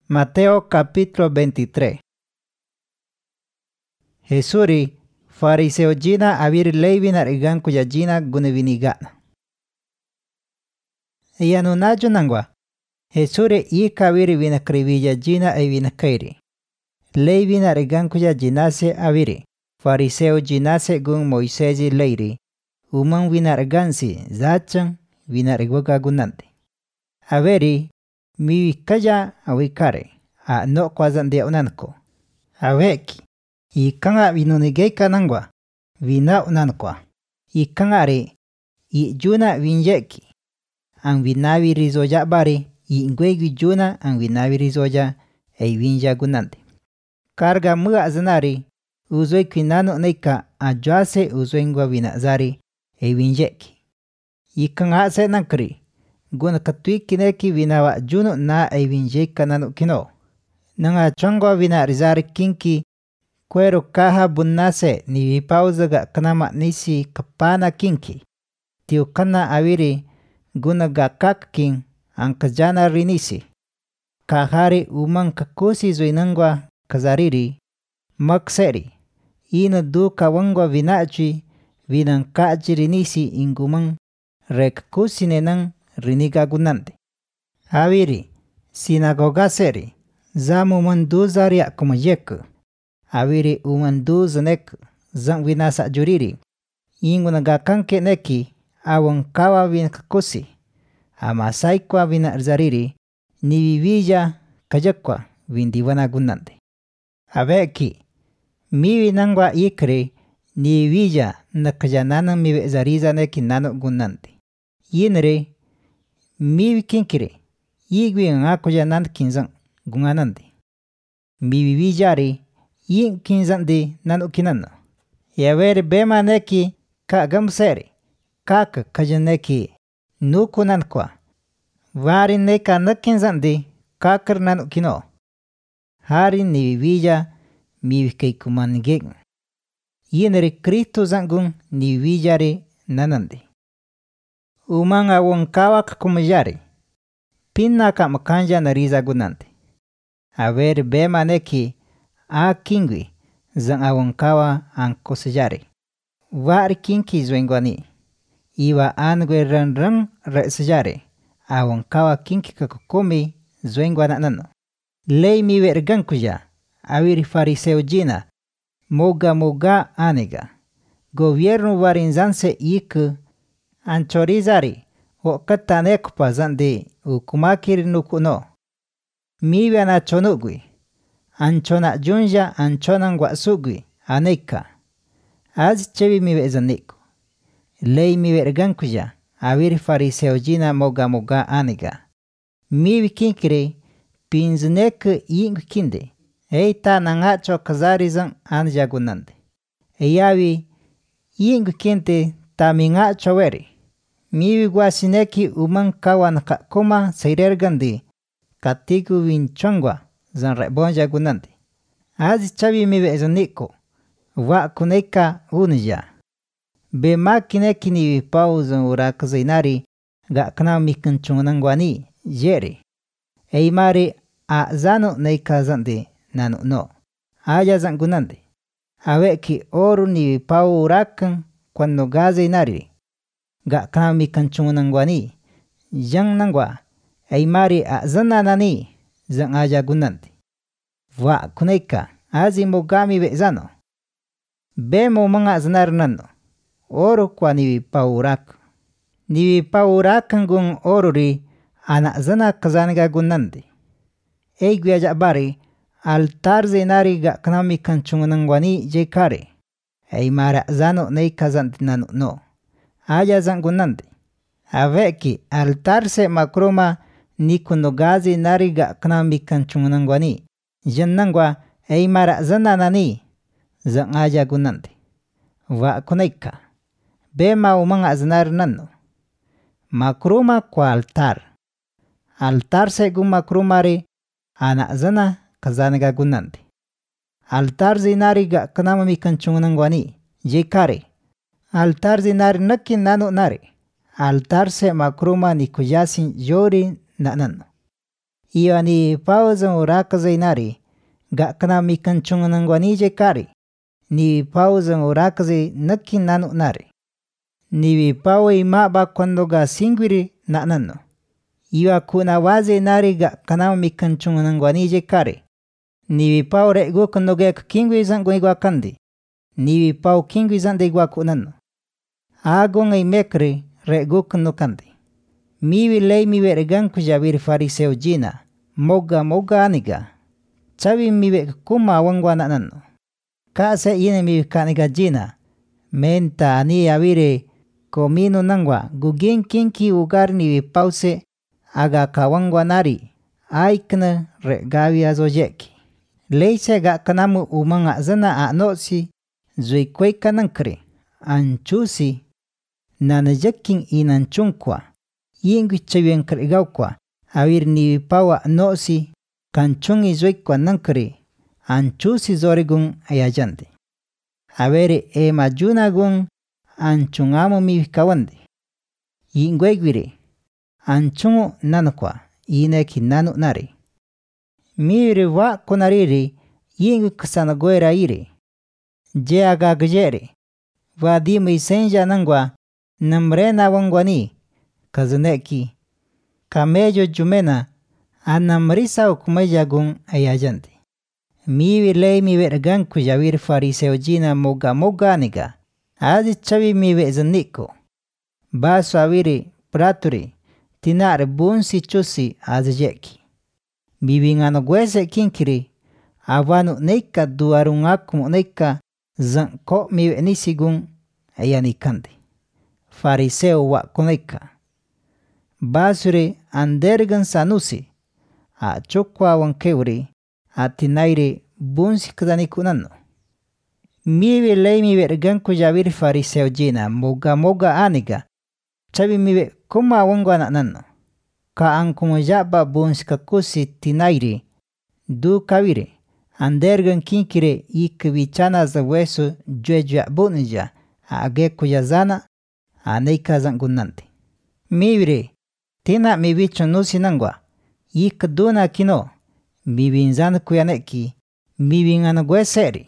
Mateo capítulo 23. Jesuri fariseo jina avir leivina rigan kuya jina gunevinigana. Yanunajo nangwa. Jesuri ika aviri vina krivilla jina e vina kairi. Leivina rigan kuya jinase aviri. Fariseo jinase gun Moisesi leiri. Umang vina rigansi zachan vina rigwaga gunante. Averi mi kaya awikare a no kwazan de unanko. Aweki ikanga vinunigeka nangwa vina unankwa. Ikangare I juna vinjeki. Ang vinawi rizoja bari ingwegi juna ang vinawi rizoja e vinja gunante. Karga mua zanari uzoi kwinano neka ajwase uzoingwa vinazari e vinjeki. Ikanga se nankri. Guna katui kineki vinawa juno na ay vinjeka nanu kino. Nanga chongwa vina rizari kinki kwero kaha bunnase ni vipauzaga kanama nisi kapana kinki. Tiu kana awiri guna gakak king ang kajana rinisi. Kahari umang kakusi zuinangwa kazariri makseri. Ina du kawangwa vinachi vinang kaji rinisi ingumang rekakusi nenang riniga gunante. Awiri sinagoga seri zamu mandu zaria kumajeku. Awiri umandu zanek zang vinasa juriri. Inguna gakanke neki awang kawa vinakakusi. Amasai kwa vina zariri ni vivilla kajakwa vindiwana gunante. Aveki mi nangwa ikre ni vivilla nakajanana mi zariza neki nano gunante. Yinre mi kinkire igwi ngako janan kinzang gunganande. Mi vivillari yin kinzandi nanu kinano. Yawere bema neki ka gamseri kaka kajaneki nukunan kwa. Vari neka nakinzandi kakar nanu kino. Hari ni vivilla mi vikeikumanigeng. Yinre Kristo zangun ni vivillari nanande. Umang awangkawak kumajari. Pinna ka makanja na riza gunante. Aver bema neki a kingwi zang awangkawa ang kusajari. Wari kinki zwengwani. Iwa angwe ranrang resajari. Awangkawa kinki kakukumi zwengwana nano. Lei mi vergan kuya. Awiri fariseo jina. Moga aniga. Gobierno warinzanse iku anchorizari o katanekpa zandi ukumakir nukuno. Miwe anachonugui. Anchona junja anchonan wasugui aneka. Az chevi miwe zaniku. Lei miwe ergankuya awir fariseo jina moga aniga. Miwe kinkire pinznek ing kinde. Eita nangacho kazarizan anjagunande. Eyawi ing kinte tamingacho weri. Miwi guasineki umang kawan kakuma sairergandi katiku winchongwa zan rebonja gunandi. Az chavi miwe zaniko wa kuneka unja. Be makineki ni pau zan urak zainari ga kana mikanchunangwani jeri. Eimari a zano neika zandi nanu no. Aya zan gunandi. Aweki oru ni pau urakan kwando gazainari. Ga kami kancunganangwani jang nangwa aimari a zananani zang aja gunante. Wa kuneka azi mogami bezano. Bemo mga zanar nano. Oro kwa niwi paurak. Niwi paurak gung oruri anak zana kazaniga gunante. Eigwi aja bari altar zenari ga kami kancunganangwani jekare. Aimara zano nei kazanti nano no. Aya zangunande. Aveki altarse makroma ni kunogazi nariga kanami kancunganangwani. Jannangwa eimara zananani zang aya gunande. Wa kuneka. Bema umanga zanar nano. Makroma kwa altar. Altarse gu makromari anak zana kazaniga gunande. Altar zinariga kanami kancunganangwani jekare. Altar zinari nakin nano nari. Altar se makruma ni kuyasin yori na nano. Iwa ni pauzan urakazay nari, gakna mi kancungan guanije kari. Ni pauzan urakazay nakin nanu nari. Niwi pawe maba cuando ga singwiri na nano. Iwa kuna waze nari gakna mi kancungan guanije kari. Niwi pau regu kundo gek kingwi zan guigwa kandi. Niwi pau kingwi zan de gwa kunano. Ago ngay mekri regu kundo kandi. Miwi lei miwe regan kujabir fariseo jina. Moga aniga. Chabi miwe kuma wangwa na nano. Kaase ine miwe kaniga jina. Menta ani abire komino nangwa gugin kinki ugar niwi pause aga kawangwa nari. Aikna regawi azojeki. Leise gakanamu umanga zana anosi zui kweka nankri. Anchusi nanajakin inanchunkwa. Yingwi chawian krigawkwa. Awir niwi pawa nosi kanchungi zuikwa nankri. Anchusi zorigun ayajandi. Awere majunagun anchungamu miwikawandi. Yingwegwiri. Anchungu nanukwa. Ineki nanu nari. Miwiri wa kunariri. Yingwi kusanagoera iri. Je agagjeri. Wadimu isenja nangwa. Namrena wangwani. Kazuneki. Kamejo jumena. Anamrisa ukumajagun ayajandi. Miwi lei miwe regan kujawir fariseo jina moga aniga. Azi chawi miwe zaniko. Baso awiri praturi. Tinar bunsi chusi azijeki. Miwi ngano gwese kinkiri. Awanu neika duarungakum neika. Zanko miwe nisigun ayanikandi. Fariseo wakuneika. Basuri andergan sanusi. A chokwa wankewri. Atinairi bunsi kudanikunano. Miwe lei miwe regan kujabir fariseo jina moga aniga. Chabi miwe kuma wangwa na nano. Ka ankumajaba bunsi kakusi tinairi. Du kawiri. Andergan kinkire ikibichana za wesu jueja bunja. Age kuyazana. Aneika zangunante. Miwiri. Tina miwicho nusi nangwa. Ikduna kino. Miwinzan kuyaneki. Miwingan gweseri.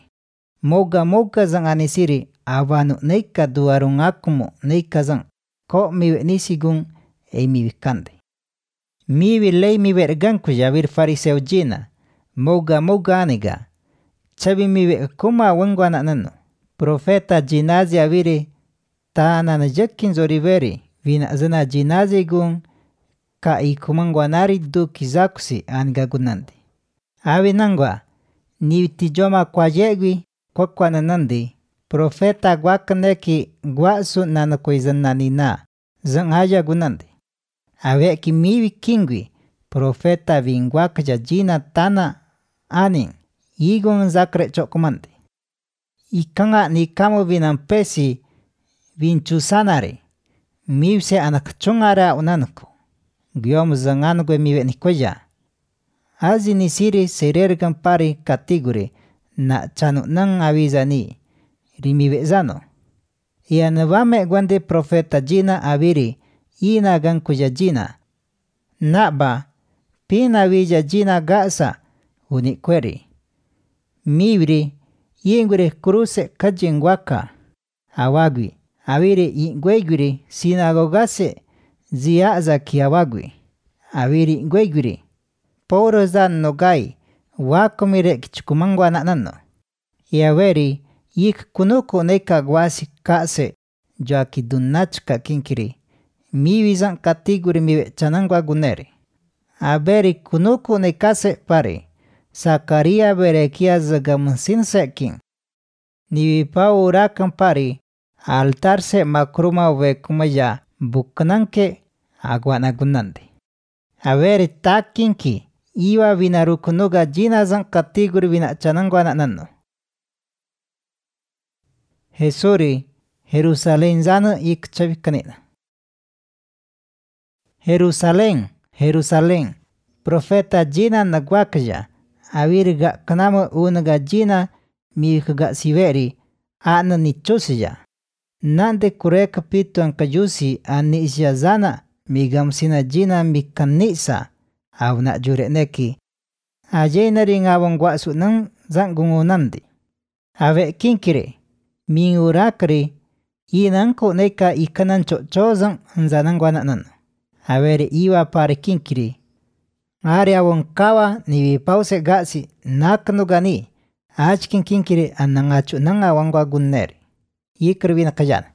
Moga zang anisiri. Awanu neika duarungakumu neika zang. Ko miwe nisigun miwikande. Miwi lei miwe regan kujabir fariseo jina. Moga aniga. Chabi miwe kuma wangwa na nano. Profeta jinazi awiri. Ta nanajakin zoriberi. Vina zana jinazi gun. Ka ikumangwa nari du kizakusi anigagunandi. Awi nangwa. Niwitijoma kwa jegwi. Kwa nanandi. Profeta gwakaneki gwasu nanakoizananina. Zang aja gunandi. Aweki miwi kingwi. Profeta vingwakaja jina tana aning. Igun zakre chokomandi. Ikanga ni kamo vinampesi vinchusanari. Miwse anakchungara unanuko. Gyomu zanganugwe miwe nikoja. Azi nisiri serergan pari kategori na chanu nang awizani. Rimiwe zano. Ianawame gwande profeta jina awiri. Ina gan kuja jina. Naba. Pina wija jina gasa. Unikweri. Miwiri. Yingwiri kuruse kajingwaka. Awagwi. Awiri yingwegwiri sinagogase. Ziaza kiawagwi. Awiri ngwegwiri. Poro zan nogai. Wakumire kichukumangwa na nano. Iaweri. Yik kunuku neka gwasi kase. Joaki dunachka kinkiri. Miwi zan katiguri miwe chanangwa guneri. Aberi kunuku nekase pari. Sakaria berekia zagamunsin sekin. Niwi pau urakan pari. Altarse makruma vekumaya bukananke aguanagunandi. Aberi takinki. Iwa vinarukunuga jina zan katiguri vinachanangwa na nano. Jesuri. Jerusalén zana ik chavikanina. Jerusalén. Profeta jina nagwakaja. Awirga kanama unaga jina miwikaga siveri. Ana nichosija. Nande kureka pitu ankayusi anisya zana. Migamsina jina mikanisa. Awna jure neki. Ajay na rin awang wasu ng zanggungunandi. Awe kinkire. Mingurakri. Inang ko neka ikanan chozang zanang guananan. Awere iwa pare kinkiri. Ari awang kawa ni pause gasi naknugani. Achkin kinkiri anangachu nang awang gunneri. Ikrivina kajan.